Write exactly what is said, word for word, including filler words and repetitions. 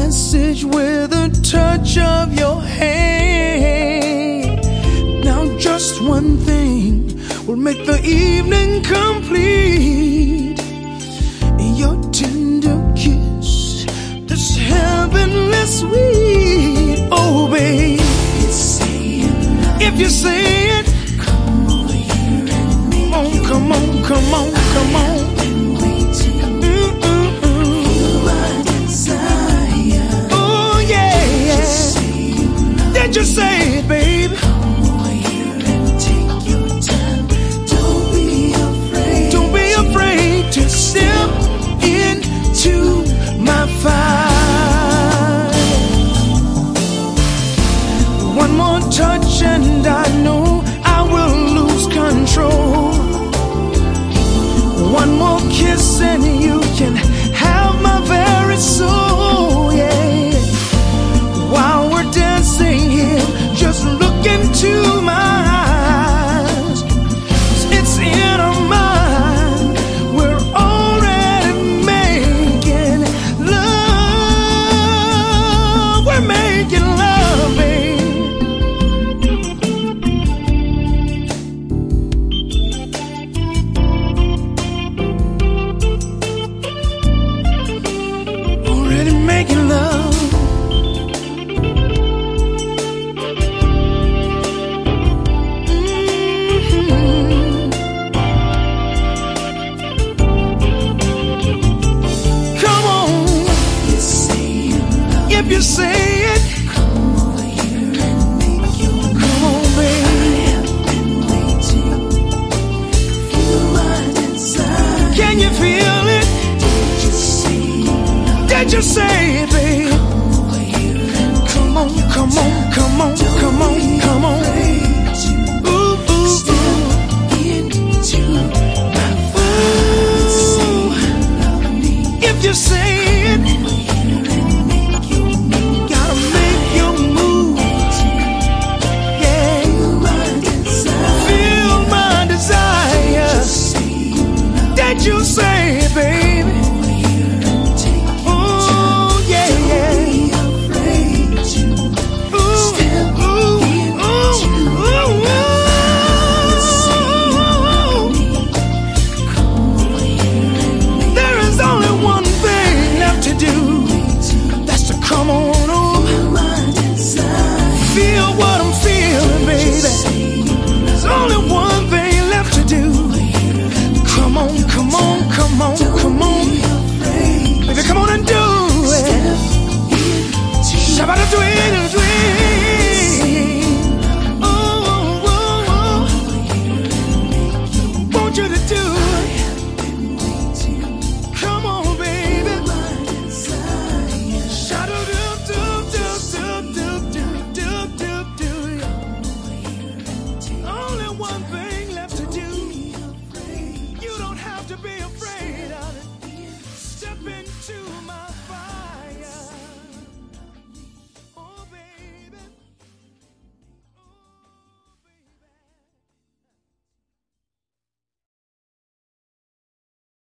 message with a touch of your hand. Now just one thing will make the evening complete. Your tender kiss, this heavenly sweet. Oh babe, if you say it, come over here and make oh, come on, come on, come on. Just say it, baby. Come over here and take your time. Don't be afraid. Don't be afraid to step into my fire. One more touch and I know I will lose control. One more kiss and you can have my very soul, yeah. While we're dancing here, just look into my eyes. It's in our mind. We're already making love. We're making love, babe. Already making love. If you say it, come over here and make your move. Come on, baby. I have been waiting. Feel my desire. Can you feel it? Did you say you love? Did you say it, baby? Come over here and come on, come on, come on, come on, come on. Ooh, ooh, step into my fire. Say you love me. If you say it. You say it, baby. Oh, yeah, yeah. Ooh, ooh, ooh, ooh, ooh. There is only one thing left to do. That's to come on over. Feel what I'm feeling, baby. There's only one thing left to do. Come on, come on, come on, come on. Baby, come on and do it. Shabba do it, do it. Oh, oh, oh. Want you to do